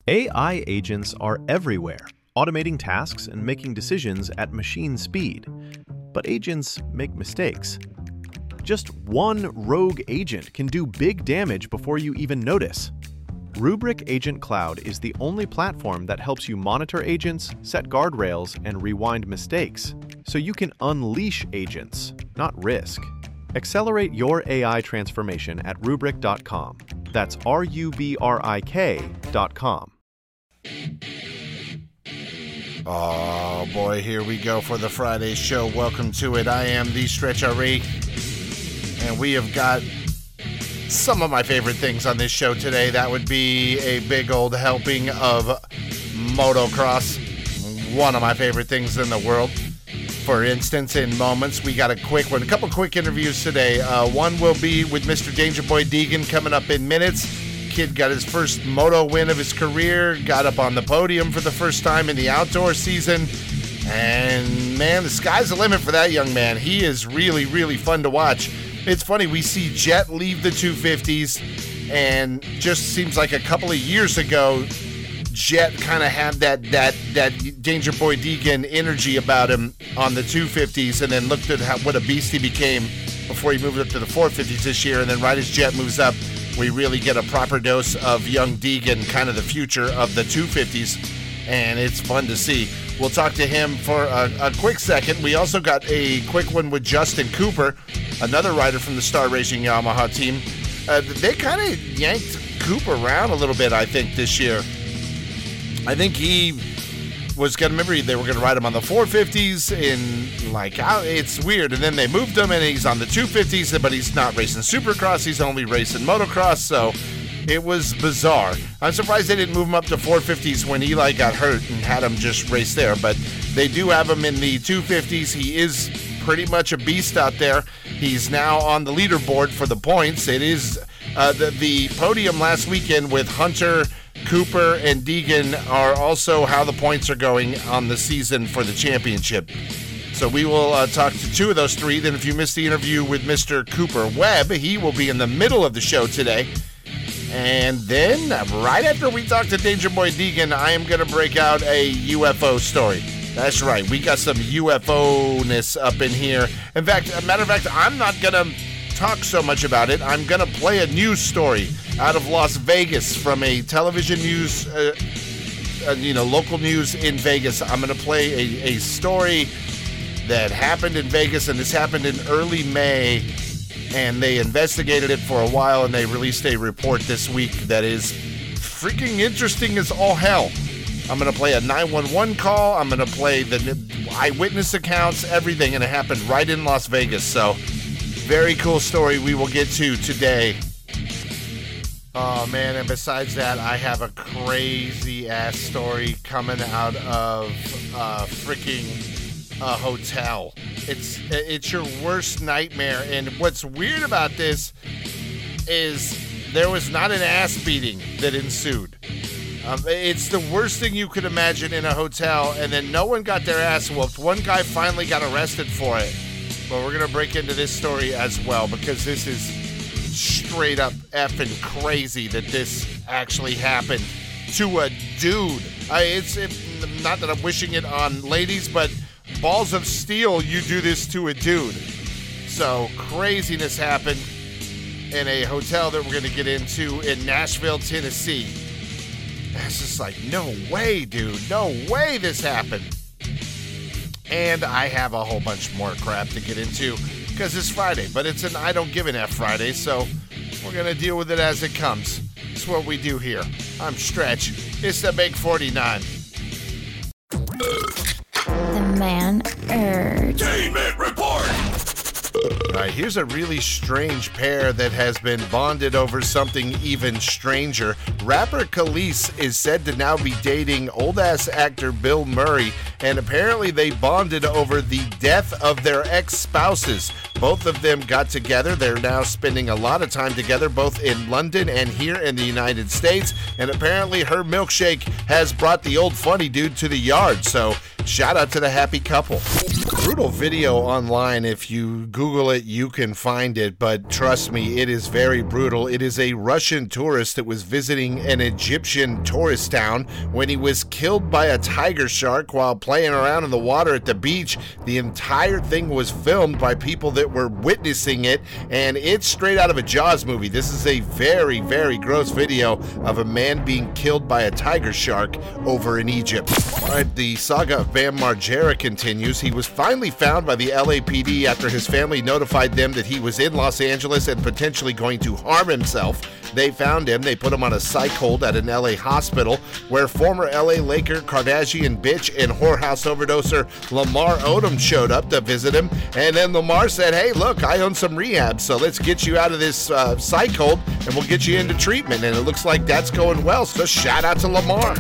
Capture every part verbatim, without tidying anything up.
A I agents are everywhere, automating tasks and making decisions at machine speed. But agents make mistakes. Just one rogue agent can do big damage before you even notice. Rubrik Agent Cloud is the only platform that helps you monitor agents, set guardrails, and rewind mistakes, so you can unleash agents, not risk. Accelerate your A I transformation at rubrik dot com. That's R U B R I K dot com. Oh boy, here we go for the Friday show. Welcome to it. I am the Stretch R E, and we have got some of my favorite things on this show today. That would be a big old helping of motocross, one of my favorite things in the world. For instance, in moments, we got a quick one, a couple quick interviews today. Uh, one will be with Mister Danger Boy Deegan coming up in minutes. Kid got his first moto win of his career, got up on the podium for the first time in the outdoor season, and man, the sky's the limit for that young man. He is really, really fun to watch. It's funny, we see Jet leave the two fifties, and just seems like a couple of years ago, Jet kind of had that that that Danger Boy Deegan energy about him on the two fifties, and then looked at how, what a beast he became before he moved up to the four fifties this year, and then right as Jet moves up, we really get a proper dose of young Deegan, kind of the future of the two fifties, and it's fun to see. We'll talk to him for a, a quick second. We also got a quick one with Justin Cooper, another rider from the Star Racing Yamaha team. Uh, they kind of yanked Cooper around a little bit, I think, this year. I think he was going to, remember, they were going to ride him on the four fifties, in, like, it's weird. And then they moved him, and he's on the two fifties, but he's not racing Supercross. He's only racing motocross, so it was bizarre. I'm surprised they didn't move him up to four fifties when Eli got hurt and had him just race there. But they do have him in the two fifties. He is pretty much a beast out there. He's now on the leaderboard for the points. It is uh, the, the podium last weekend with Hunter, Cooper, and Deegan are also how the points are going on the season for the championship. So we will uh, talk to two of those three. Then if you missed the interview with Mister Cooper Webb, he will be in the middle of the show today. And then, right after we talk to Danger Boy Deegan, I am going to break out a U F O story. That's right, we got some U F O-ness up in here. In fact, a matter of fact, I'm not going to talk so much about it. I'm going to play a news story out of Las Vegas from a television news, uh, uh, you know, local news in Vegas. I'm going to play a, a story that happened in Vegas, and this happened in early May. And they investigated it for a while, and they released a report this week that is freaking interesting as all hell. I'm going to play a nine one one call. I'm going to play the eyewitness accounts, everything, and it happened right in Las Vegas. So, very cool story we will get to today. Oh, man, and besides that, I have a crazy-ass story coming out of uh, freaking a hotel. It's it's your worst nightmare, and what's weird about this is there was not an ass beating that ensued. Um, it's the worst thing you could imagine in a hotel, and then no one got their ass whooped. One guy finally got arrested for it, but we're going to break into this story as well, because this is straight up effing crazy that this actually happened to a dude. I, it's it, not that I'm wishing it on ladies, but balls of steel, you do this to a dude. So craziness happened in a hotel that we're going to get into in Nashville, Tennessee. It's just like, no way, dude. No way this happened. And I have a whole bunch more crap to get into because it's Friday, but it's an I don't give an F Friday, so we're going to deal with it as it comes. It's what we do here. I'm Stretch. It's the Big forty-nine. The Man Urge. Entertainment Report! All right, here's a really strange pair that has been bonded over something even stranger. Rapper Khalees is said to now be dating old-ass actor Bill Murray, and apparently they bonded over the death of their ex-spouses. Both of them got together. They're now spending a lot of time together, both in London and here in the United States, and apparently her milkshake has brought the old funny dude to the yard. So Shout out to the happy couple. Brutal video online. If you Google it, you can find it, but trust me, it is very brutal. It is a Russian tourist that was visiting an Egyptian tourist town when he was killed by a tiger shark while playing around in the water at the beach. The entire thing was filmed by people that were witnessing it, and it's straight out of a Jaws movie. This is a very, very gross video of a man being killed by a tiger shark over in Egypt. All right, the saga of Bam Margera continues. He was finally found by the L A P D after his family notified them that he was in Los Angeles and potentially going to harm himself. They found him. They put him on a psych hold at an L A hospital where former L A Laker, Kardashian bitch, and whorehouse overdoser Lamar Odom showed up to visit him. And then Lamar said, hey, look, I own some rehab, so let's get you out of this uh, psych hold and we'll get you into treatment. And it looks like that's going well, so shout out to Lamar.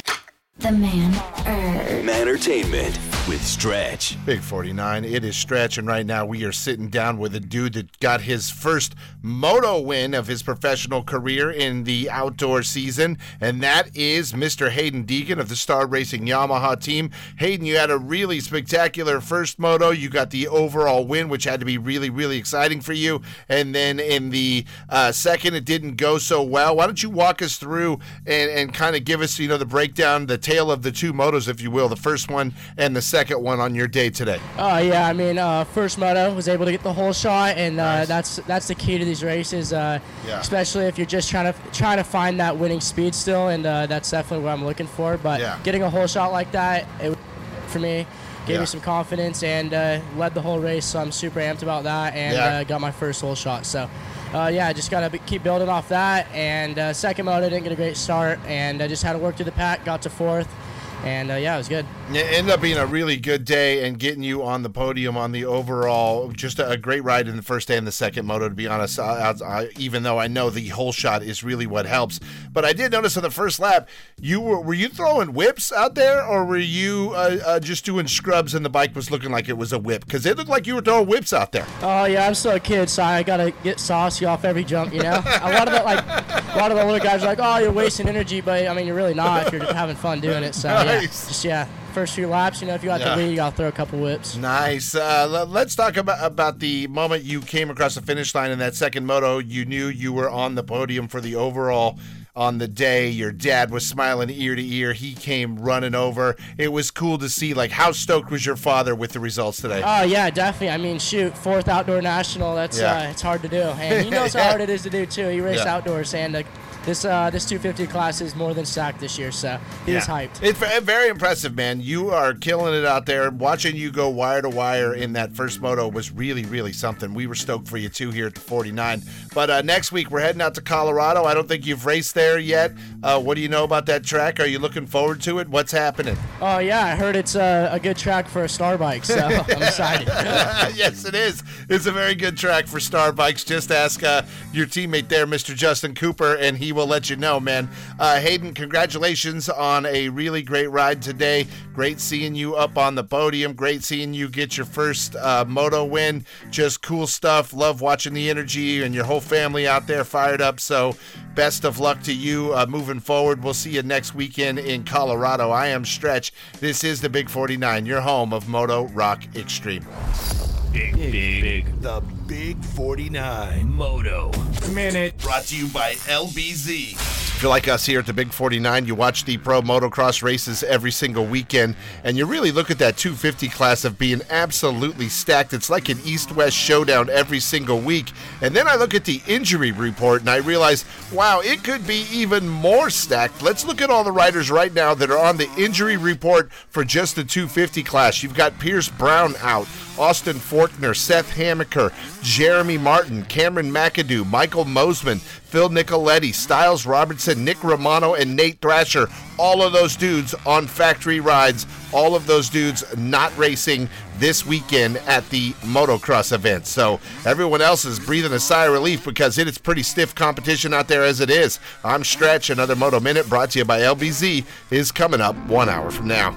The Man Urge. Mantertainment with Stretch. Big forty-nine, it is Stretch, and right now we are sitting down with a dude that got his first moto win of his professional career in the outdoor season, and that is Mister Hayden Deegan of the Star Racing Yamaha team. Hayden, you had a really spectacular first moto. You got the overall win, which had to be really, really exciting for you, and then in the uh, second, it didn't go so well. Why don't you walk us through and, and kind of give us, you know, the breakdown, the tale of the two motos, if you will, the first one and the second one on your day today. Oh, uh, yeah, I mean, uh, first moto, was able to get the whole shot, and uh, Nice. that's that's the key to these races, uh, Yeah. especially if you're just trying to trying to find that winning speed still, and uh, that's definitely what I'm looking for. But Yeah. getting a whole shot like that, it was for me, gave Yeah. me some confidence, and uh, led the whole race, so I'm super amped about that, and Yeah. uh, got my first whole shot. So, uh, yeah, I just got to keep building off that, and uh, second moto, didn't get a great start, and I just had to work through the pack, got to fourth. And, uh, yeah, it was good. It ended up being a really good day and getting you on the podium on the overall. Just a, a great ride in the first day and the second moto, to be honest, I, I, even though I know the whole shot is really what helps. But I did notice on the first lap, you were were you throwing whips out there, or were you uh, uh, just doing scrubs and the bike was looking like it was a whip? Because it looked like you were throwing whips out there. Oh, yeah, I'm still a kid, so I got to get saucy off every jump, you know? a lot of the, like, a lot of the older guys are like, oh, you're wasting energy, but, I mean, you're really not if you're having fun doing it. So, yeah, Nice. just, yeah, first few laps, you know, if you got Yeah. the lead, you got to throw a couple whips. Nice. Uh, l- let's talk about about the moment you came across the finish line in that second moto. You knew you were on the podium for the overall on the day. Your dad was smiling ear to ear. He came running over. It was cool to see. Like, how stoked was your father with the results today? Oh, yeah, definitely. I mean, shoot, fourth outdoor national, that's Yeah. uh, it's hard to do. And he knows how hard it is to do, too. He raced Yeah. outdoors, and uh, this uh, this two fifty class is more than stacked this year, so he was hyped. It's ve- very impressive, man. You are killing it out there. Watching you go wire to wire in that first moto was really, really something. We were stoked for you, too, here at the forty-nine. But uh, next week, we're heading out to Colorado. I don't think you've raced there yet. Uh, what do you know about that track? Are you looking forward to it? What's happening? Oh, yeah, I heard it's uh, a good track for a star bike, so I'm excited. Yes, it is. It's a very good track for Star Bikes. Just ask uh, your teammate there, Mister Justin Cooper, and he will let you know, man. Uh, Hayden, congratulations on a really great ride today. Great seeing you up on the podium. Great seeing you get your first uh, moto win. Just cool stuff. Love watching the energy and your whole family out there fired up. So best of luck to you uh, moving forward. We'll see you next weekend in Colorado. I am Stretch. This is the Big forty-nine, your home of Moto Rock Extreme. Big, big, big. The Big forty-nine Moto Minute. Brought to you by L B Z. If you're like us here at the Big forty-nine, you watch the pro motocross races every single weekend, and you really look at that two fifty class of being absolutely stacked. It's like an East-West showdown every single week. And then I look at the injury report, and I realize, wow, it could be even more stacked. Let's look at all the riders right now that are on the injury report for just the two fifty class. You've got Pierce Brown out, Austin Forkner, Seth Hammaker, Jeremy Martin, Cameron McAdoo, Michael Mosman, Phil Nicoletti, Styles Robertson, Nick Romano, and Nate Thrasher. All of those dudes on factory rides. All of those dudes not racing this weekend at the motocross event. So everyone else is breathing a sigh of relief because it is pretty stiff competition out there as it is. I'm Stretch. Another Moto Minute brought to you by L B Z is coming up one hour from now.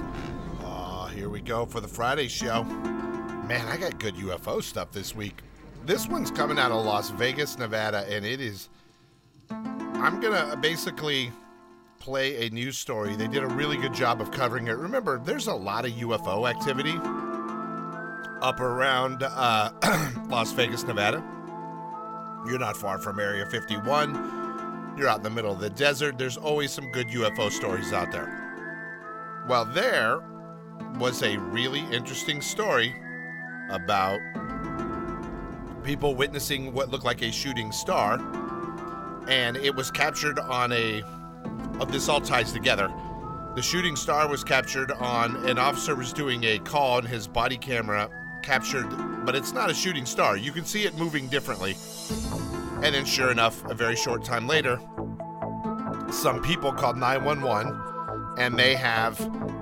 Oh, here we go for the Friday show. Man, I got good U F O stuff this week. This one's coming out of Las Vegas, Nevada, and it is... I'm going to basically play a news story. They did a really good job of covering it. Remember, there's a lot of U F O activity up around uh, Las Vegas, Nevada. You're not far from Area fifty-one. You're out in the middle of the desert. There's always some good U F O stories out there. Well, there was a really interesting story about people witnessing what looked like a shooting star, and it was captured on a, oh, this all ties together. The shooting star was captured on, an officer was doing a call and his body camera captured, but it's not a shooting star. You can see it moving differently. And then sure enough, a very short time later, some people called nine one one, and they have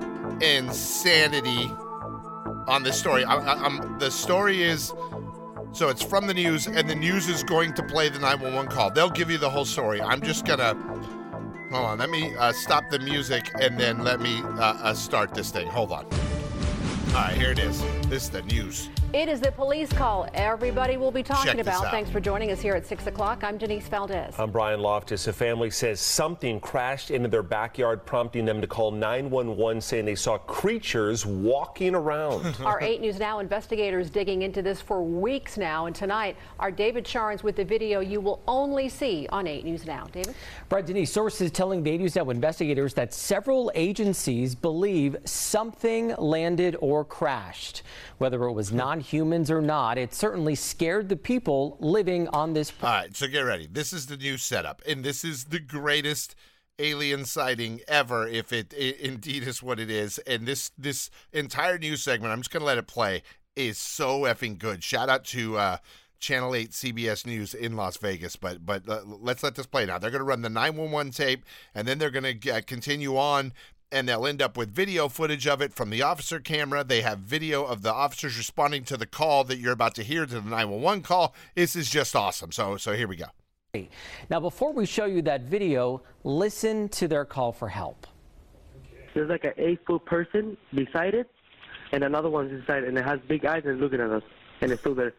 insanity on this story. I, I, I'm, the story is, so it's from the news, and the news is going to play the nine one one call. They'll give you the whole story. I'm just gonna, hold on, let me uh, stop the music, and then let me uh, uh, start this thing. Hold on. All right, here it is. This is the news. It is the police call everybody will be talking Check this about. out. Thanks for joining us here at six o'clock. I'm Denise Valdez. I'm Brian Loftus. A family says something crashed into their backyard, prompting them to call nine one one, saying they saw creatures walking around. Our eight News Now investigators digging into this for weeks now. And tonight, our David Sharns with the video you will only see on eight News Now. David? Right, Denise, sources telling the eight News Now investigators that several agencies believe something landed or crashed. Whether it was non-humans or not, it certainly scared the people living on this. All right, so get ready. This is the new setup, and this is the greatest alien sighting ever, if it, it indeed is what it is. And this this entire news segment, I'm just going to let it play, is so effing good. Shout out to uh, Channel eight C B S News in Las Vegas, but but uh, let's let this play now. They're going to run the nine one one tape, and then they're going to uh, continue on, and they'll end up with video footage of it from the officer camera. They have video of the officers responding to the call that you're about to hear, to the nine one one call. This is just awesome. So, so here we go. Now, before we show you that video, listen to their call for help. There's like an eight-foot person beside it, and another one's inside, and it has big eyes and looking at us, and it's still there.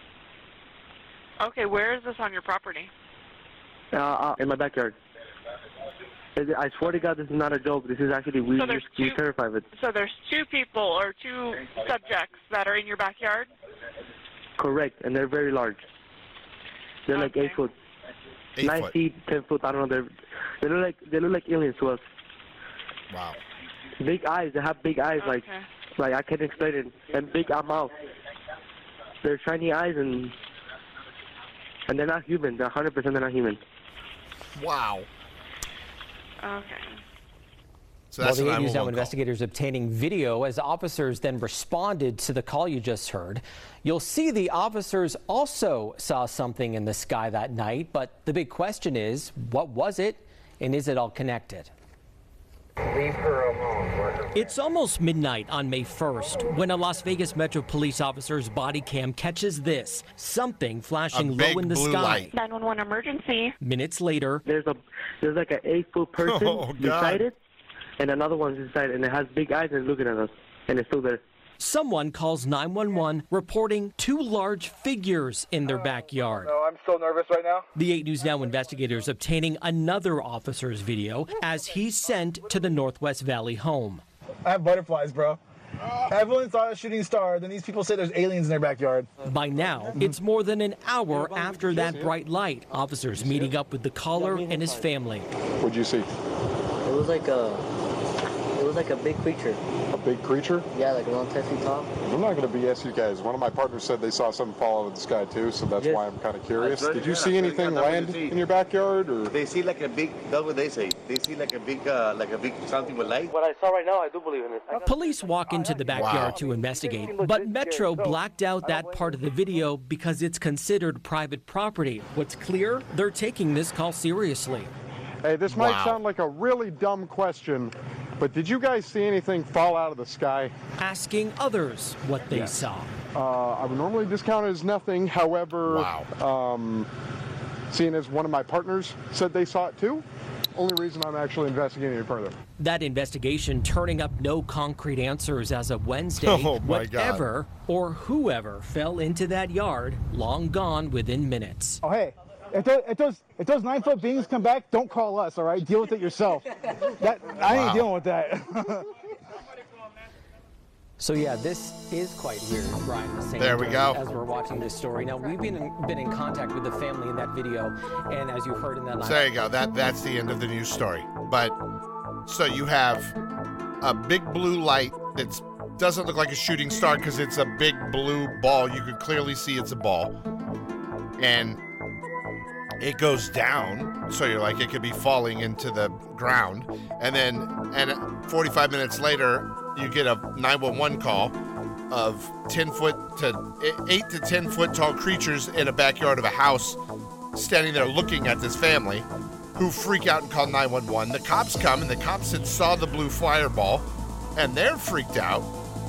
Okay, where is this on your property? Uh, uh, in my backyard. I swear to God, this is not a joke. This is actually, we, So there's we're two- terrified of it. So there's two people or two subjects that are in your backyard? Correct, and they're very large. They're like Okay. eight foot. Eight Nine foot. feet, ten foot, I don't know. They're, they look like they look like aliens to us. Wow. Big eyes. They have big eyes, like Okay. like I can't explain it. And big mouth. They're shiny eyes, and and they're not human. They're one hundred percent they're not human. Wow. Okay. So While that's the the eight News Now nine one one call. investigators obtaining video as officers then responded to the call you just heard. You'll see the officers also saw something in the sky that night, but the big question is, what was it, and is it all connected? Leave her alone. It's almost midnight on May first when a Las Vegas Metro Police officer's body cam catches this, something flashing A big low in the blue sky. light. nine one one emergency. Minutes later, There's a there's like an eight foot person Oh, God. beside it, and another one's inside, and it has big eyes and looking at us, and it's still there. someone calls nine one one reporting two large figures in their backyard. No, I'm so nervous right now. The eight News Now investigators obtaining another officer's video as he's sent to the Northwest Valley home. I have butterflies, bro. I've only saw a shooting star, then these people say there's aliens in their backyard. By now, it's more than an hour after that bright light. Officers meeting up with the caller and his family. What'd you see? It was like a it was like a big creature. A big creature? Yeah, like around ten feet tall. I'm not going to B S you guys. One of my partners said they saw something fall out of the sky too, so that's Yes. why I'm kind of curious. That's right, Did you yeah, see yeah, anything that's what land you see. in your backyard, or? They see like a big, that's what they say. They see like a big, uh, like a big something with light. What I saw right now, I do believe in it. Police walk into the backyard Wow. to investigate, but Metro blacked out that part of the video because it's considered private property. What's clear? They're taking this call seriously. Hey, this might Wow. sound like a really dumb question, but did you guys see anything fall out of the sky? Asking others what they Yes. saw. Uh, I would normally discount it as nothing. However, Wow. um, seeing as one of my partners said they saw it too, only reason I'm actually investigating it further. That investigation turning up no concrete answers as of Wednesday. Oh, my God. Whatever or whoever fell into that yard, long gone within minutes. Oh, hey, if those, if those if those nine foot beings come back, don't call us. All right, deal with it yourself. That I ain't Wow. dealing with that. So yeah, this is quite weird, Brian was saying. There we go. As we're watching this story. Now, we've been in, been in contact with the family in that video, and as you heard in that So there you go. That that's the end of the news story. But so you have a big blue light that doesn't look like a shooting star because it's a big blue ball. You could clearly see it's a ball, and it goes down. So you're like it could be falling into the ground, and then and forty-five minutes later, you get a nine one one call of ten foot to eight to ten foot tall creatures in a backyard of a house standing there looking at this family who freak out and call nine one one. The cops come and the cops had saw the blue fireball and they're freaked out.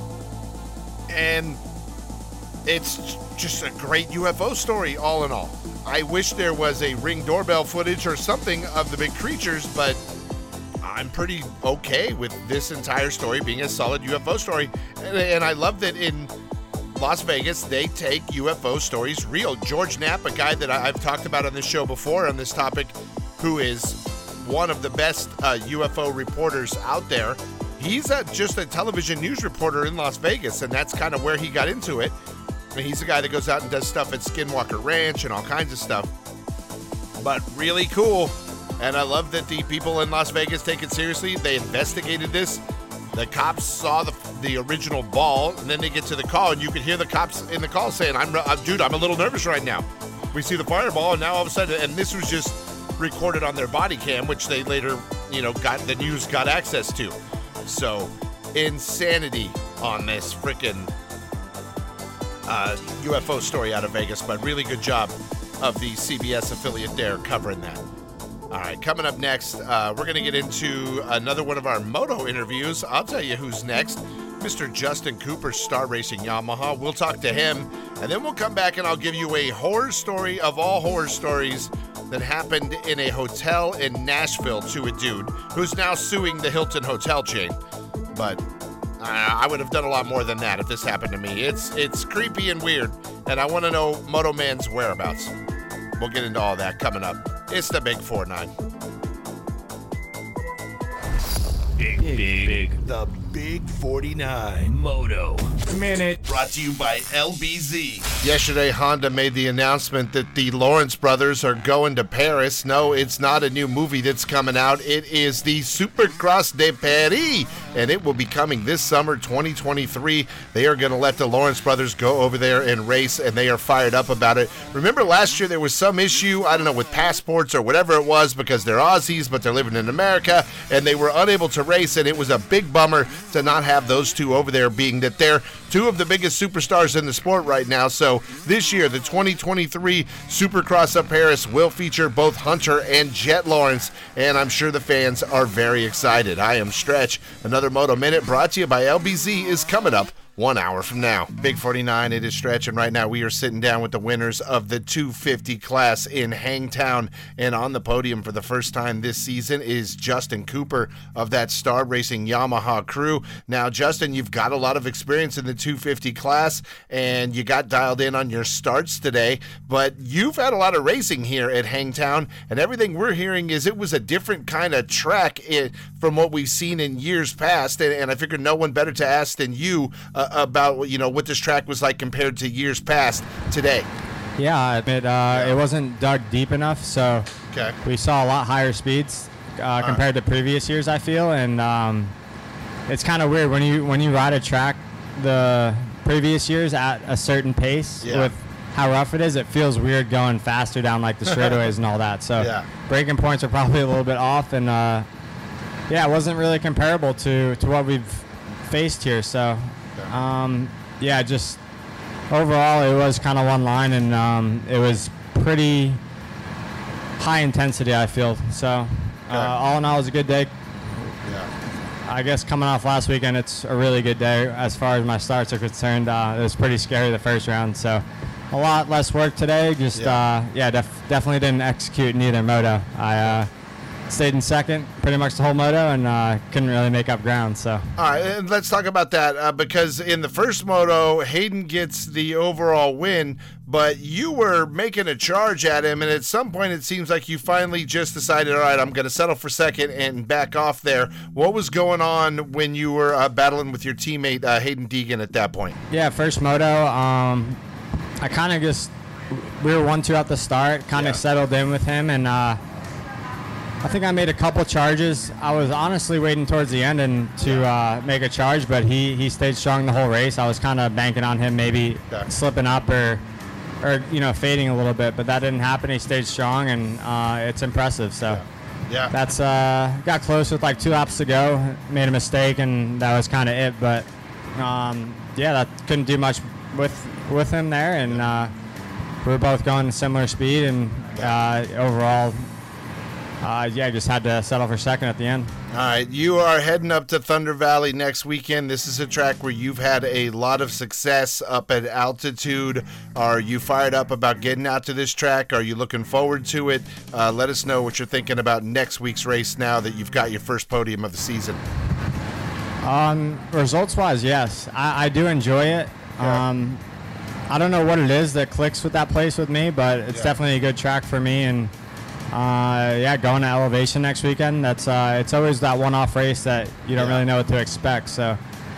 And it's just a great U F O story all in all. I wish there was a Ring doorbell footage or something of the big creatures, but I'm pretty okay with this entire story being a solid U F O story. And, and I love that in Las Vegas, they take U F O stories real. George Knapp, a guy that I- I've talked about on this show before on this topic, who is one of the best uh, U F O reporters out there. He's a, just a television news reporter in Las Vegas, and that's kind of where he got into it. And he's a guy that goes out and does stuff at Skinwalker Ranch and all kinds of stuff. But really cool. And I love that the people in Las Vegas take it seriously. They investigated this. The cops saw the the original ball, and then they get to the call, and you could hear the cops in the call saying, "I'm, I'm dude, I'm a little nervous right now. We see the fireball, and now all of a sudden," and this was just recorded on their body cam, which they later, you know, got the news got access to. So, insanity on this freaking uh, U F O story out of Vegas, but really good job of the C B S affiliate there covering that. All right, coming up next, uh, we're going to get into another one of our moto interviews. I'll tell you who's next. Mister Justin Cooper, Star Racing Yamaha. We'll talk to him, and then we'll come back and I'll give you a horror story of all horror stories that happened in a hotel in Nashville to a dude who's now suing the Hilton hotel chain. But uh, I would have done a lot more than that if this happened to me. It's it's creepy and weird, and I want to know Moto Man's whereabouts. We'll get into all that coming up. It's the Big four nine. Big, big, big. The Big forty-nine Moto Minute. Brought to you by L B Z. Yesterday, Honda made the announcement that the Lawrence brothers are going to Paris. No, it's not a new movie that's coming out. It is the Supercross de Paris, and it will be coming this summer, twenty twenty-three. They are going to let the Lawrence brothers go over there and race, and they are fired up about it. Remember last year there was some issue, I don't know, with passports or whatever it was, because they're Aussies, but they're living in America, and they were unable to race, and it was a big bummer to not have those two over there, being that they're two of the biggest superstars in the sport right now. So this year, the twenty twenty-three Supercross of Paris will feature both Hunter and Jet Lawrence, and I'm sure the fans are very excited. I am Stretch. Another Moto Minute brought to you by L B Z is coming up one hour from now. Big forty-nine, it is Stretch, and right now we are sitting down with the winners of the two fifty class in Hangtown, and on the podium for the first time this season is Justin Cooper of that Star Racing Yamaha crew. Now, Justin, you've got a lot of experience in the two fifty class, and you got dialed in on your starts today, but you've had a lot of racing here at Hangtown, and everything we're hearing is it was a different kind of track it, from what we've seen in years past, and, and I figured no one better to ask than you uh, about, you know, what this track was like compared to years past today. Yeah, it uh, it wasn't dug deep enough, so okay. we saw a lot higher speeds uh, compared to previous years, I feel, and um, it's kind of weird when you when you ride a track the previous years at a certain pace Yeah. with how rough it is. It feels weird going faster down like the straightaways and all that. So Yeah. braking points are probably a little bit off, and uh, yeah, it wasn't really comparable to to what we've faced here. So. Um, yeah, just overall it was kind of one line, and um, it was pretty high intensity, I feel. So uh, all in all, it was a good day. Yeah. I guess coming off last weekend, it's a really good day as far as my starts are concerned. Uh, it was pretty scary the first round, so a lot less work today. Just yeah, uh, yeah def- definitely didn't execute in either moto. I uh, stayed in second pretty much the whole moto and uh, couldn't really make up ground. So. All right, and let's talk about that uh, because in the first moto, Hayden gets the overall win, but you were making a charge at him, and at some point it seems like you finally just decided, all right, I'm going to settle for second and back off there. What was going on when you were uh, battling with your teammate uh, Hayden Deegan at that point? Yeah, first moto, um, I kind of just, we were one two at the start, kind of yeah. settled in with him, and uh, I think I made a couple charges. I was honestly waiting towards the end and to uh, make a charge, but he, he stayed strong the whole race. I was kind of banking on him maybe okay. slipping up or, or you know, fading a little bit, but that didn't happen. He stayed strong, and uh, it's impressive. So yeah, yeah. that's uh, got close with like two laps to go. Made a mistake, and that was kind of it. But um, yeah, that couldn't do much with with him there, and uh, we were both going similar speed, and uh, overall. Uh, yeah, just had to settle for second at the end. All right, you are heading up to Thunder Valley next weekend. This is a track where you've had a lot of success up at altitude. Are you fired up about getting out to this track? Are you looking forward to it? Uh, let us know what you're thinking about next week's race now that you've got your first podium of the season. Um, results-wise, yes. I, I do enjoy it. Yeah. Um, I don't know what it is that clicks with that place with me, but it's yeah. definitely a good track for me, and Uh, yeah, going to Elevation next weekend. That's uh, it's always that one-off race that you don't yeah. really know what to expect. So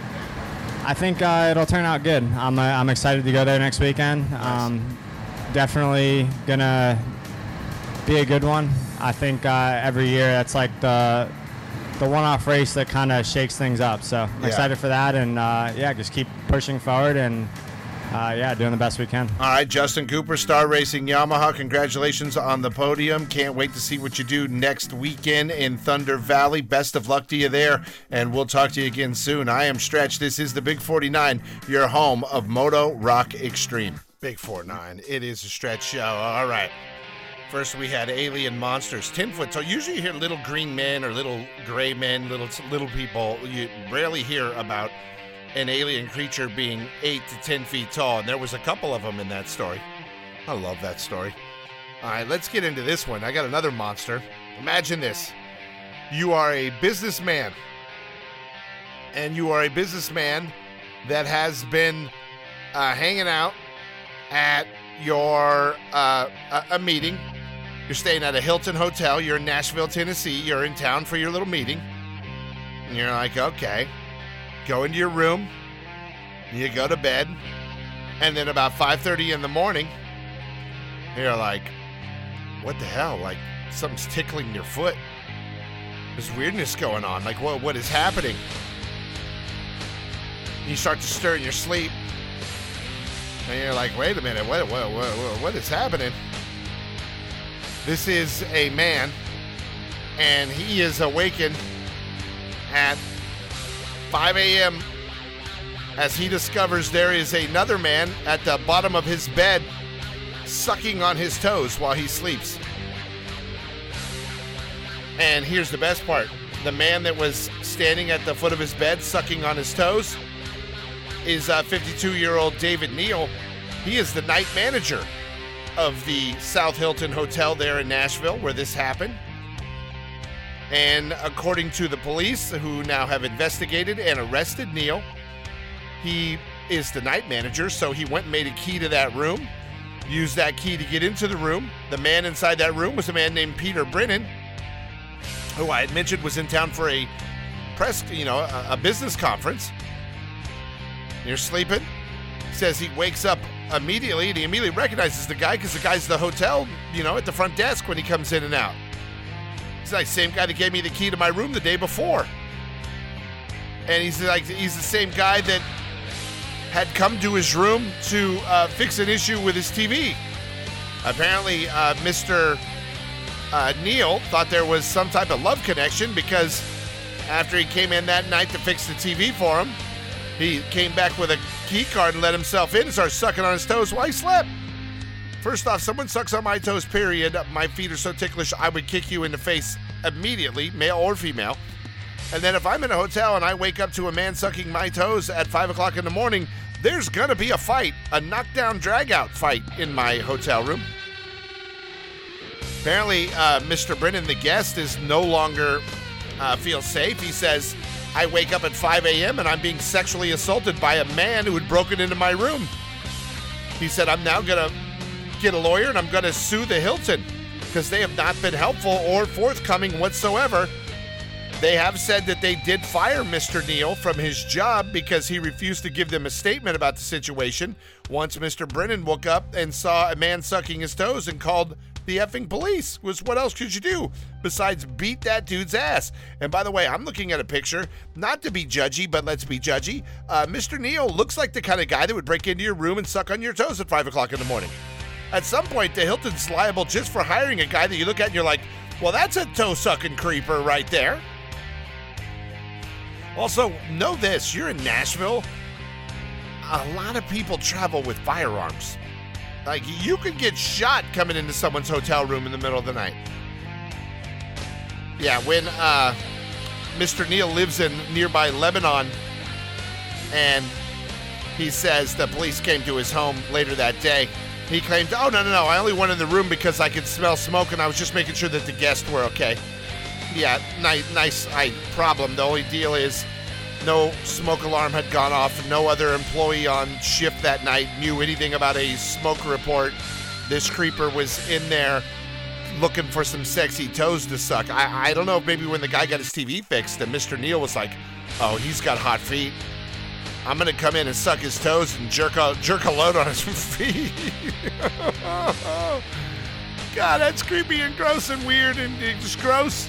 I think uh, it'll turn out good. I'm uh, I'm excited to go there next weekend. Nice. Um, definitely gonna be a good one. I think uh, every year that's like the the one-off race that kind of shakes things up. So I'm yeah. excited for that, and uh, yeah, just keep pushing forward and. Uh, yeah, doing the best we can. All right, Justin Cooper, Star Racing Yamaha, congratulations on the podium. Can't wait to see what you do next weekend in Thunder Valley. Best of luck to you there, and we'll talk to you again soon. I am Stretch. This is the Big forty-nine, your home of Moto Rock Extreme. Big forty-nine, it is a Stretch show. All right. First, we had Alien Monsters, ten foot tall. Usually you hear little green men or little gray men, little little people. You rarely hear about an alien creature being eight to ten feet tall, and there was a couple of them in that story. I love that story. All right, let's get into this one. I got another monster. Imagine this. You are a businessman, and you are a businessman that has been uh, hanging out at your uh, a, a meeting. You're staying at a Hilton Hotel. You're in Nashville, Tennessee. You're in town for your little meeting, and you're like, okay. Go into your room, you go to bed, and then about five thirty in the morning, you're like, what the hell? Like, something's tickling your foot. There's weirdness going on. Like, what? what is happening? You start to stir in your sleep, and you're like, wait a minute, what, what, what, what is happening? This is a man, and he is awakened at five a.m. as he discovers there is another man at the bottom of his bed sucking on his toes while he sleeps. And here's the best part. The man that was standing at the foot of his bed sucking on his toes is uh, fifty-two-year-old David Neal. He is the night manager of the South Hilton Hotel there in Nashville where this happened. And according to the police, who now have investigated and arrested Neal, he is the night manager, so he went and made a key to that room, used that key to get into the room. The man inside that room was a man named Peter Brennan, who I had mentioned was in town for a press, you know, a, a business conference. You're sleeping. Says he wakes up immediately, and he immediately recognizes the guy because the guy's at the hotel, you know, at the front desk when he comes in and out. He's like, same guy that gave me the key to my room the day before. And he's like, he's the same guy that had come to his room to uh, fix an issue with his T V. Apparently, uh, Mister Uh, Neal thought there was some type of love connection because after he came in that night to fix the T V for him, he came back with a key card and let himself in and started sucking on his toes while he slept. First off, someone sucks on my toes, period. My feet are so ticklish, I would kick you in the face immediately, male or female. And then if I'm in a hotel and I wake up to a man sucking my toes at five o'clock in the morning, there's going to be a fight, a knockdown, drag-out fight in my hotel room. Apparently, uh, Mister Brennan, the guest, is no longer uh, feels safe. He says, I wake up at five a.m. and I'm being sexually assaulted by a man who had broken into my room. He said, I'm now going to get a lawyer and I'm going to sue the Hilton because they have not been helpful or forthcoming whatsoever. They have said that they did fire Mister Neal from his job because he refused to give them a statement about the situation once Mister Brennan woke up and saw a man sucking his toes and called the effing police. Was what else could you do besides beat that dude's ass? And by the way, I'm looking at a picture, not to be judgy, but let's be judgy. Uh, Mister Neal looks like the kind of guy that would break into your room and suck on your toes at five o'clock in the morning. At some point, the Hilton's liable just for hiring a guy that you look at and you're like, well, that's a toe-sucking creeper right there. Also, know this, you're in Nashville. A lot of people travel with firearms. Like, you could get shot coming into someone's hotel room in the middle of the night. Yeah, when uh, Mister Neal lives in nearby Lebanon, and he says the police came to his home later that day. He claimed, oh, no, no, no, I only went in the room because I could smell smoke, and I was just making sure that the guests were okay. Yeah, nice, nice I, problem. The only deal is no smoke alarm had gone off. No other employee on shift that night knew anything about a smoke report. This creeper was in there looking for some sexy toes to suck. I, I don't know if maybe when the guy got his T V fixed and Mister Neal was like, oh, he's got hot feet. I'm going to come in and suck his toes and jerk a, jerk a load on his feet. God, that's creepy and gross and weird and just gross.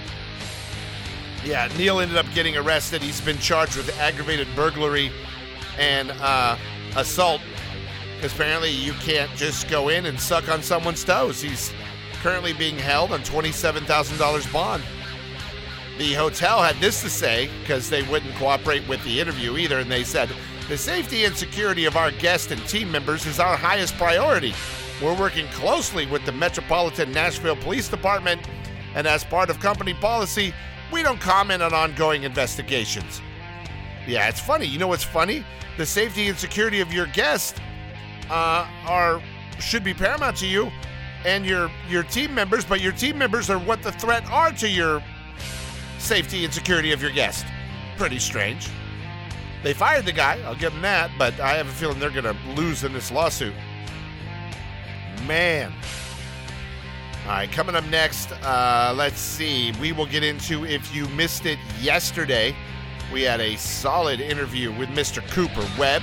Yeah, Neal ended up getting arrested. He's been charged with aggravated burglary and uh, assault because apparently you can't just go in and suck on someone's toes. He's currently being held on twenty-seven thousand dollars bond. The hotel had this to say because they wouldn't cooperate with the interview either, and they said, the safety and security of our guests and team members is our highest priority. We're working closely with the Metropolitan Nashville Police Department, and as part of company policy, we don't comment on ongoing investigations. Yeah, it's funny. You know what's funny? The safety and security of your guests uh, are should be paramount to you and your your team members, but your team members are what the threat are to your safety and security of your guests. Pretty strange. They fired the guy, I'll give them that, but I have a feeling they're going to lose in this lawsuit. Man. All right, coming up next, uh, let's see. We will get into, if you missed it yesterday, we had a solid interview with Mister Cooper Webb.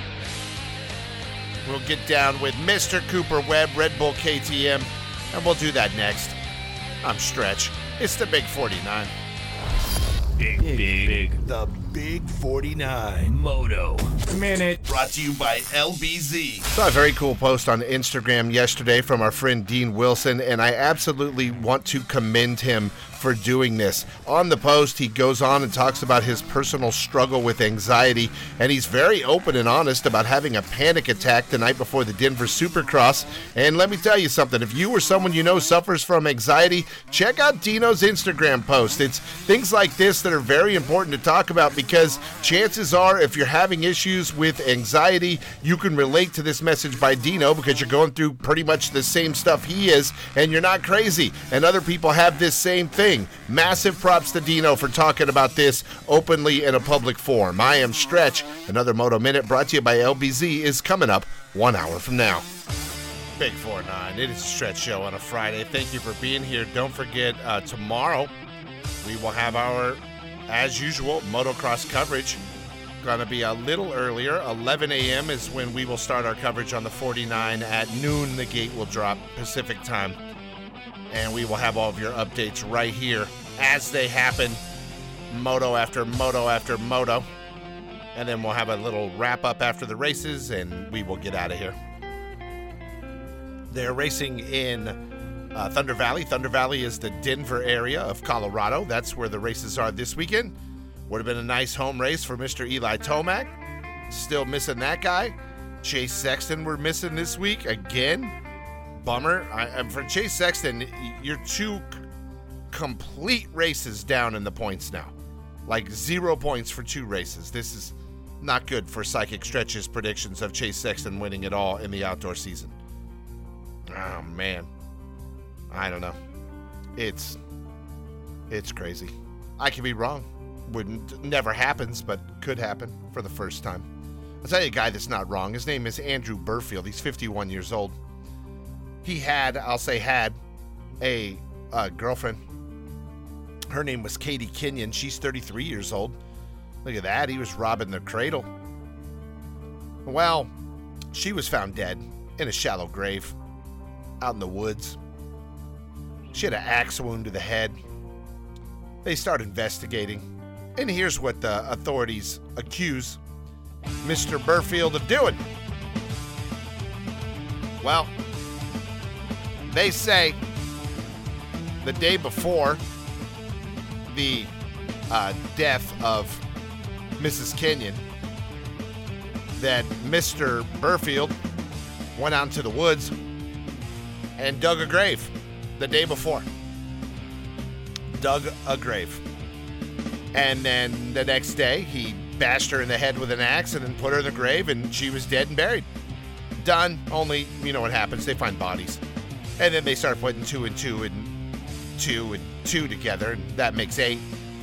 We'll get down with Mister Cooper Webb, Red Bull K T M, and we'll do that next. I'm Stretch. It's the Big forty-nine. Big, big, big. The Big forty-nine Moto Minute. Brought to you by L B Z. Saw a very cool post on Instagram yesterday from our friend Dean Wilson, and I absolutely want to commend him for doing this. On the post, he goes on and talks about his personal struggle with anxiety, and he's very open and honest about having a panic attack the night before the Denver Supercross. And let me tell you something, if you or someone you know suffers from anxiety, check out Dino's Instagram post. It's things like this that are very important to talk about, because chances are if you're having issues with anxiety, you can relate to this message by Dino because you're going through pretty much the same stuff he is, and you're not crazy, and other people have this same thing. Massive props to Dino for talking about this openly in a public forum. I am Stretch. Another Moto Minute brought to you by L B Z is coming up one hour from now. Big four nine. It is a Stretch show on a Friday. Thank you for being here. Don't forget, uh, tomorrow we will have our, as usual, motocross coverage. Going to be a little earlier. eleven a.m. is when we will start our coverage on the forty-nine. At noon, the gate will drop Pacific time. And we will have all of your updates right here as they happen, moto after moto after moto. And then we'll have a little wrap-up after the races, and we will get out of here. They're racing in uh, Thunder Valley. Thunder Valley is the Denver area of Colorado. That's where the races are this weekend. Would have been a nice home race for Mister Eli Tomac. Still missing that guy. Chase Sexton we're missing this week again. Bummer. I, and for Chase Sexton, you're two c- complete races down in the points now. Like zero points for two races. This is not good for Psychic Stretch's predictions of Chase Sexton winning it all in the outdoor season. Oh, man. I don't know. It's, it's crazy. I could be wrong. Wouldn't, never happens, but could happen for the first time. I'll tell you a guy that's not wrong. His name is Andrew Burfield. He's fifty-one years old. He had, I'll say had, a, a girlfriend. Her name was Katie Kenyon. She's thirty-three years old. Look at that. He was robbing the cradle. Well, she was found dead in a shallow grave out in the woods. She had an axe wound to the head. They start investigating. And here's what the authorities accuse Mister Burfield of doing. Well, they say the day before the uh, death of Missus Kenyon that Mister Burfield went out into the woods and dug a grave the day before. Dug a grave. And then the next day, he bashed her in the head with an axe and then put her in the grave, and she was dead and buried. Done. Only, you know what happens. They find bodies. And then they start putting two and two and two and two together, and that makes eight.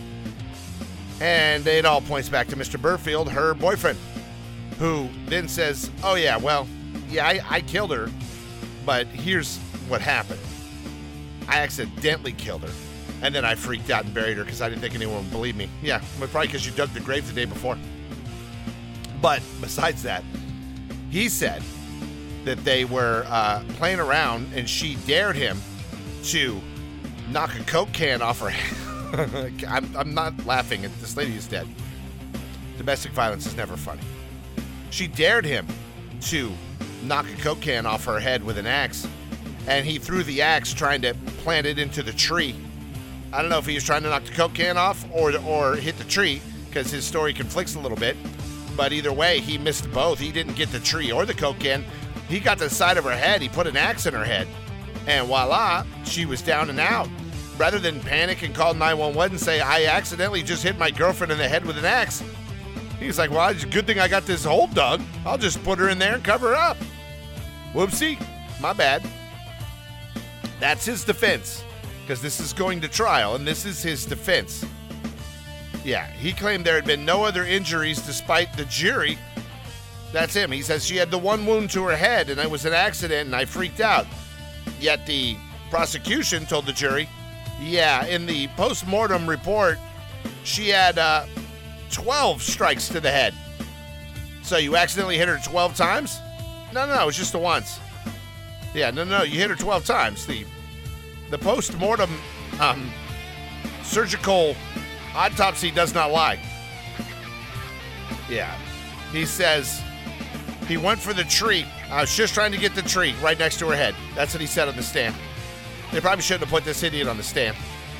And it all points back to Mister Burfield, her boyfriend, who then says, oh, yeah, well, yeah, I, I killed her, but here's what happened. I accidentally killed her. And then I freaked out and buried her because I didn't think anyone would believe me. Yeah, but probably because you dug the grave the day before. But besides that, he said that they were uh, playing around and she dared him to knock a Coke can off her head. I'm, I'm not laughing. This lady is dead. Domestic violence is never funny. She dared him to knock a Coke can off her head with an axe, and he threw the axe trying to plant it into the tree. I don't know if he was trying to knock the Coke can off or or hit the tree, because his story conflicts a little bit. But either way, he missed both. He didn't get the tree or the Coke can. He got to the side of her head. He put an axe in her head. And voila, she was down and out. Rather than panic and call nine one one and say, I accidentally just hit my girlfriend in the head with an axe, he's like, well, it's a good thing I got this hole dug. I'll just put her in there and cover her up. Whoopsie. My bad. That's his defense. Because this is going to trial, and this is his defense. Yeah, he claimed there had been no other injuries despite the jury. That's him. He says she had the one wound to her head, and it was an accident, and I freaked out. Yet the prosecution told the jury, yeah, in the post-mortem report, she had uh, twelve strikes to the head. So you accidentally hit her twelve times? No, no, no, it was just the once. Yeah, no, no, you hit her twelve times. The The post-mortem um, surgical autopsy does not lie. Yeah. He says he went for the tree. I was just trying to get the tree right next to her head. That's what he said on the stand. They probably shouldn't have put this idiot on the stand.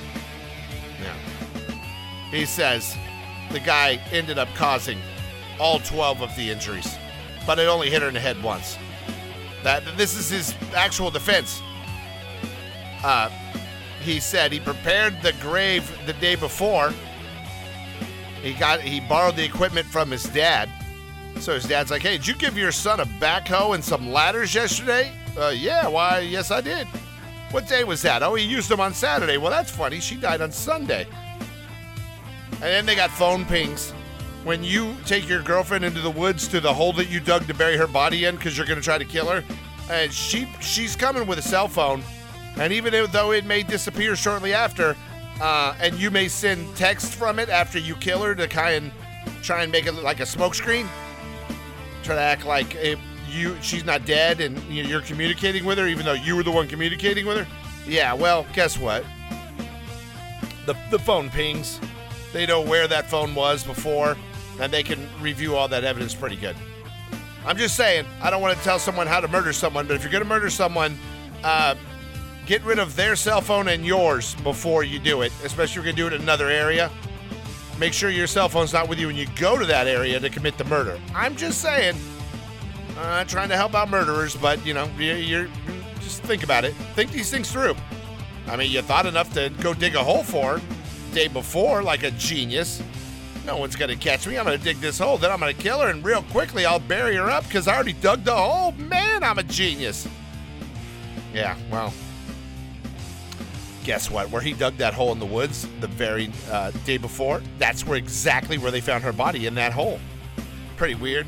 Yeah. He says the guy ended up causing all twelve of the injuries, but it only hit her in the head once. That this is his actual defense. Uh, he said he prepared the grave the day before. He got he borrowed the equipment from his dad. So his dad's like, hey, did you give your son a backhoe and some ladders yesterday? Uh, yeah, why, yes, I did. What day was that? Oh, he used them on Saturday. Well, that's funny. She died on Sunday. And then they got phone pings. When you take your girlfriend into the woods to the hole that you dug to bury her body in because you're going to try to kill her, and she she's coming with a cell phone. And even though it may disappear shortly after, uh, and you may send text from it after you kill her to kind of try and make it look like a smokescreen, try to act like it, you she's not dead and you're communicating with her, even though you were the one communicating with her. Yeah, well, guess what? The the phone pings. They know where that phone was before, and they can review all that evidence pretty good. I'm just saying, I don't want to tell someone how to murder someone, but if you're going to murder someone, uh, get rid of their cell phone and yours before you do it, especially if you're going to do it in another area. Make sure your cell phone's not with you when you go to that area to commit the murder. I'm just saying, I'm not trying to help out murderers, but, you know, you're, you're just think about it. Think these things through. I mean, you thought enough to go dig a hole for her the day before like a genius. No one's going to catch me. I'm going to dig this hole, then I'm going to kill her, and real quickly I'll bury her up because I already dug the hole. Man, I'm a genius. Yeah, well. Guess what? Where he dug that hole in the woods the very uh, day before, that's where exactly where they found her body, in that hole. Pretty weird.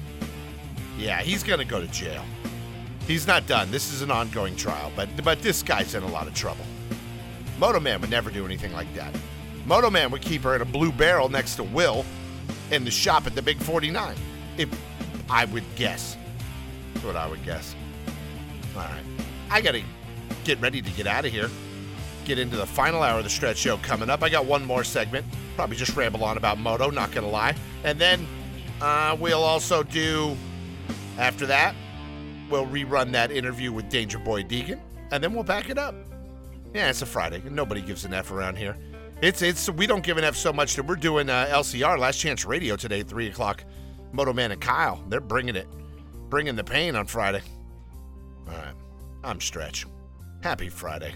Yeah, he's going to go to jail. He's not done. This is an ongoing trial, but but this guy's in a lot of trouble. Moto Man would never do anything like that. Moto Man would keep her in a blue barrel next to Will in the shop at the Big forty-nine. If I would guess. That's what I would guess. All right. I got to get ready to get out of here. Get into the final hour of the Stretch Show coming up. I got one more segment. Probably just ramble on about Moto, not going to lie. And then uh, we'll also do, after that, we'll rerun that interview with Danger Boy Deegan. And then we'll back it up. Yeah, it's a Friday. Nobody gives an F around here. It's it's we don't give an F so much that we're doing uh, L C R, Last Chance Radio, today at three o'clock. Moto Man and Kyle, they're bringing it. Bringing the pain on Friday. All right. I'm Stretch. Happy Friday.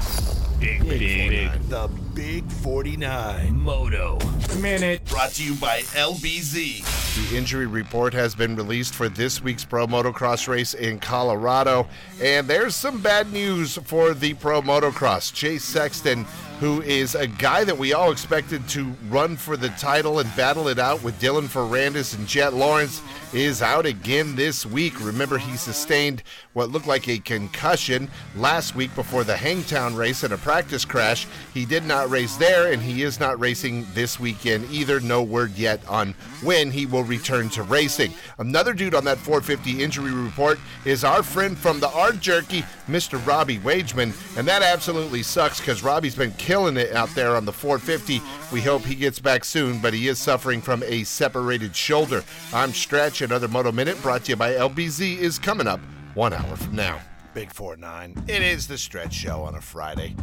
Big, big, big. The Big forty-nine Moto Minute. Brought to you by L B Z. The injury report has been released for this week's Pro Motocross race in Colorado. And there's some bad news for the Pro Motocross. Chase Sexton, who is a guy that we all expected to run for the title and battle it out with Dylan Ferrandis and Jet Lawrence, is out again this week. Remember, he sustained what looked like a concussion last week before the Hangtown race in a practice crash. He did not race there, and he is not racing this weekend either. No word yet on when he will return to racing. Another dude on that four fifty injury report is our friend from the Art Jerky, Mister Robbie Wageman, and that absolutely sucks because Robbie's been killing it out there on the four fifty. We hope he gets back soon, but he is suffering from a separated shoulder. I'm Stretch. Another Moto Minute brought to you by L B Z is coming up one hour from now. Big four nine. It is the Stretch Show on a Friday.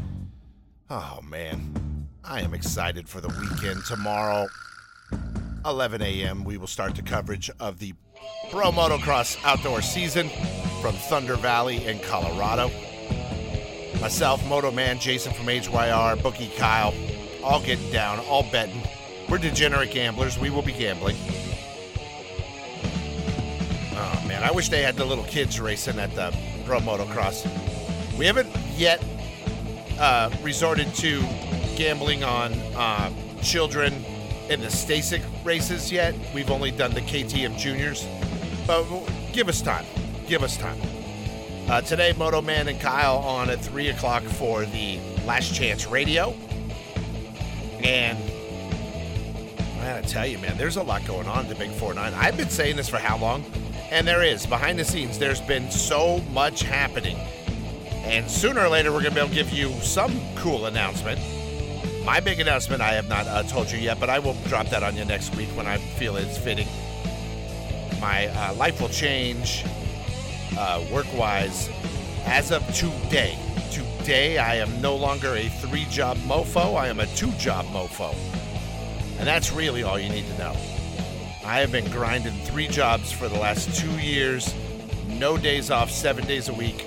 Oh, man. I am excited for the weekend. Tomorrow, eleven a.m., we will start the coverage of the Pro Motocross outdoor season from Thunder Valley in Colorado. Myself, Moto Man, Jason from H Y R, Bookie Kyle, all getting down, all betting. We're degenerate gamblers. We will be gambling. Oh, man, I wish they had the little kids racing at the Pro Motocross. We haven't yet uh, resorted to gambling on uh, children in the STACYC races yet. We've only done the K T M Juniors. But give us time. Give us time. Uh, today, Moto Man and Kyle on at three o'clock for the Last Chance Radio. And I gotta tell you, man, there's a lot going on at the Big four nine. I've been saying this for how long? And there is. Behind the scenes, there's been so much happening. And sooner or later, we're going to be able to give you some cool announcement. My big announcement, I have not uh, told you yet, but I will drop that on you next week when I feel it's fitting. My uh, life will change uh, work-wise as of today. Today, I am no longer a three-job mofo. I am a two-job mofo. And that's really all you need to know. I have been grinding three jobs for the last two years, no days off, seven days a week,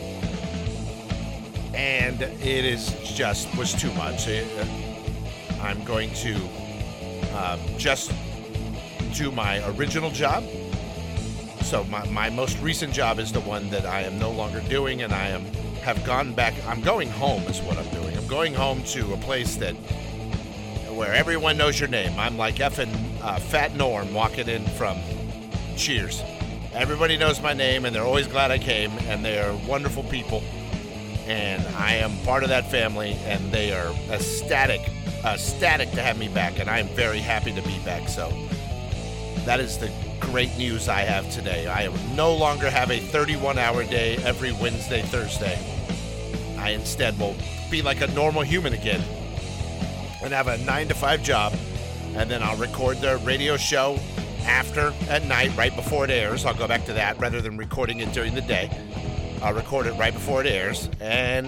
and it is just was too much. It, uh, I'm going to uh, just do my original job. So my, my most recent job is the one that I am no longer doing, and I am have gone back. I'm going home is what I'm doing. I'm going home to a place that where everyone knows your name. I'm like effing uh, Fat Norm walking in from Cheers. Everybody knows my name, and they're always glad I came, and they are wonderful people. And I am part of that family, and they are ecstatic, ecstatic to have me back, and I am very happy to be back. So that is the great news I have today. I no longer have a thirty-one hour day every Wednesday, Thursday. I instead will be like a normal human again and have a nine to five job, and then I'll record the radio show after at night, right before it airs. I'll go back to that rather than recording it during the day. I'll record it right before it airs and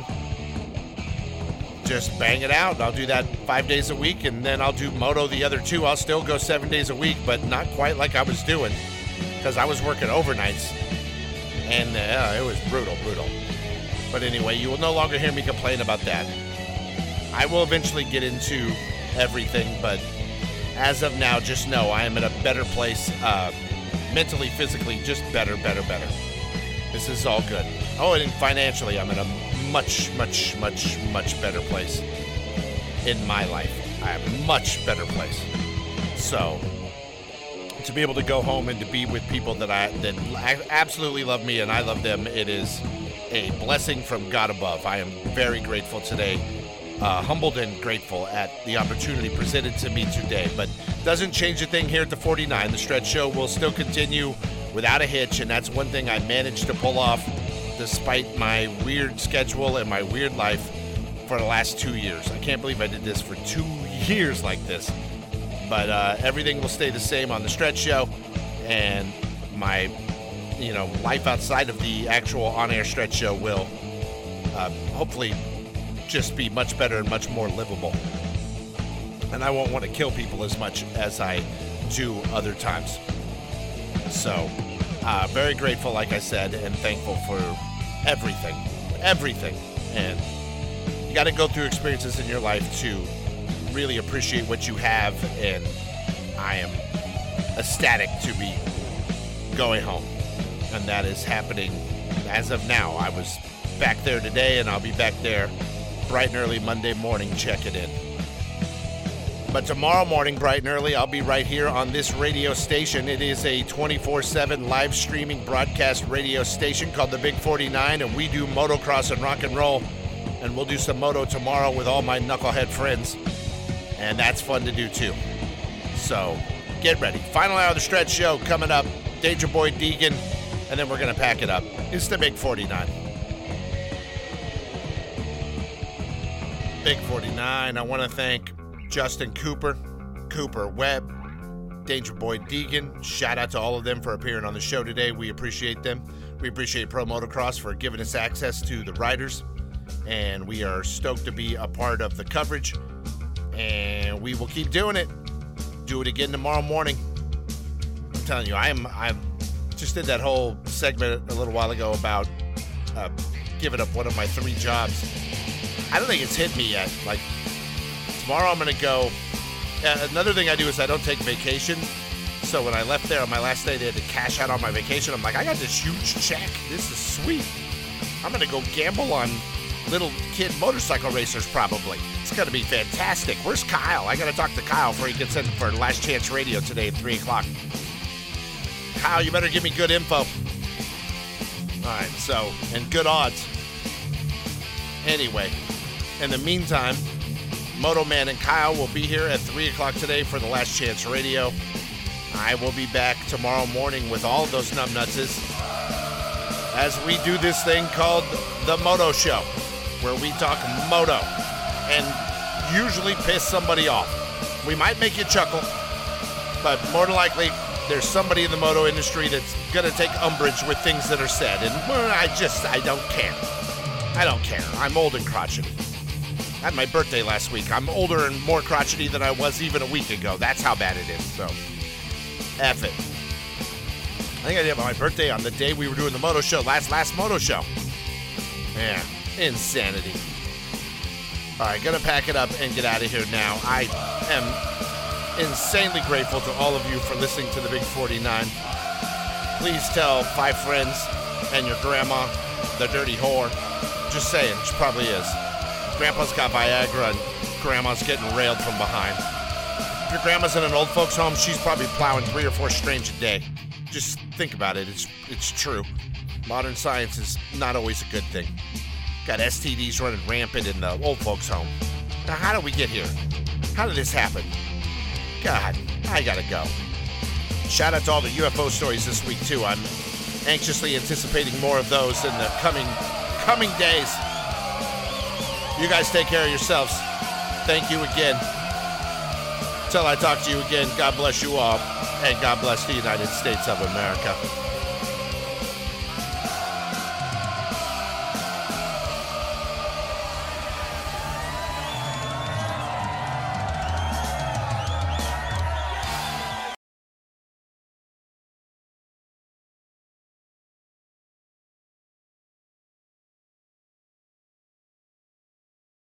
just bang it out. I'll do that five days a week, and then I'll do Moto the other two. I'll still go seven days a week, but not quite like I was doing because I was working overnights, and uh, it was brutal, brutal. But anyway, you will no longer hear me complain about that. I will eventually get into everything, but as of now, just know I am in a better place, uh, mentally, physically, just better, better, better. This is all good. Oh, and financially, I'm in a much, much, much, much better place. in my life. I'm a much better place. So to be able to go home and to be with people that I that absolutely love me and I love them, it is a blessing from God above. I am very grateful today, uh, humbled and grateful at the opportunity presented to me today. But doesn't change a thing here at the forty-nine. The Stretch Show will still continue without a hitch, and that's one thing I managed to pull off despite my weird schedule and my weird life for the last two years. I can't believe I did this for two years like this. But uh, everything will stay the same on the Stretch Show, and my, you know, life outside of the actual on-air Stretch Show will uh, hopefully just be much better and much more livable. And I won't want to kill people as much as I do other times. So, uh, very grateful, like I said, and thankful for everything, everything. And you got to go through experiences in your life to really appreciate what you have, and I am ecstatic to be going home, and that is happening as of now. I was back there today, and I'll be back there bright and early Monday morning checking in. But tomorrow morning, bright and early, I'll be right here on this radio station. It is a twenty-four seven live streaming broadcast radio station called the Big forty-nine, and we do motocross and rock and roll, and we'll do some moto tomorrow with all my knucklehead friends. And that's fun to do, too. So, get ready. Final hour of the Stretch Show coming up. Danger Boy Deegan. And then we're going to pack it up. It's the Big forty-nine. Big forty-nine. I want to thank Justin Cooper, Cooper Webb, Danger Boy Deegan. Shout out to all of them for appearing on the show today. We appreciate them. We appreciate Pro Motocross for giving us access to the riders. And we are stoked to be a part of the coverage. And we will keep doing it. Do it again tomorrow morning. I'm telling you, I am. I just did that whole segment a little while ago about uh, giving up one of my three jobs. I don't think it's hit me yet. Like, tomorrow I'm going to go. Uh, another thing I do is I don't take vacation. So when I left there on my last day, they had to cash out on my vacation. I'm like, I got this huge check. This is sweet. I'm going to go gamble on little kid motorcycle racers probably. It's going to be fantastic. Where's Kyle? I got to talk to Kyle before he gets in for Last Chance Radio today at three o'clock. Kyle, you better give me good info. All right, so, and good odds. Anyway, in the meantime, Moto Man and Kyle will be here at three o'clock today for the Last Chance Radio. I will be back tomorrow morning with all of those numbnutses as we do this thing called The Moto Show, where we talk moto and usually piss somebody off. We might make you chuckle, but more than likely, there's somebody in the moto industry that's going to take umbrage with things that are said, and well, I just, I don't care. I don't care. I'm old and crotchety. I had my birthday last week. I'm older and more crotchety than I was even a week ago. That's how bad it is, so F it. I think I did my birthday on the day we were doing the moto show, last, last moto show. Yeah. Insanity. All right, gonna pack it up and get out of here now. I am insanely grateful to all of you for listening to the Big forty-nine. Please tell five friends and your grandma, the dirty whore. Just saying, she probably is. Grandpa's got Viagra and grandma's getting railed from behind. If your grandma's in an old folks home, she's probably plowing three or four strains a day. Just think about it. It's it's true. Modern science is not always a good thing. Got S T Ds running rampant in the old folks' home. Now, how did we get here? How did this happen? God, I gotta go. Shout out to all the U F O stories this week, too. I'm anxiously anticipating more of those in the coming, coming days. You guys take care of yourselves. Thank you again. Till I talk to you again, God bless you all, and God bless the United States of America.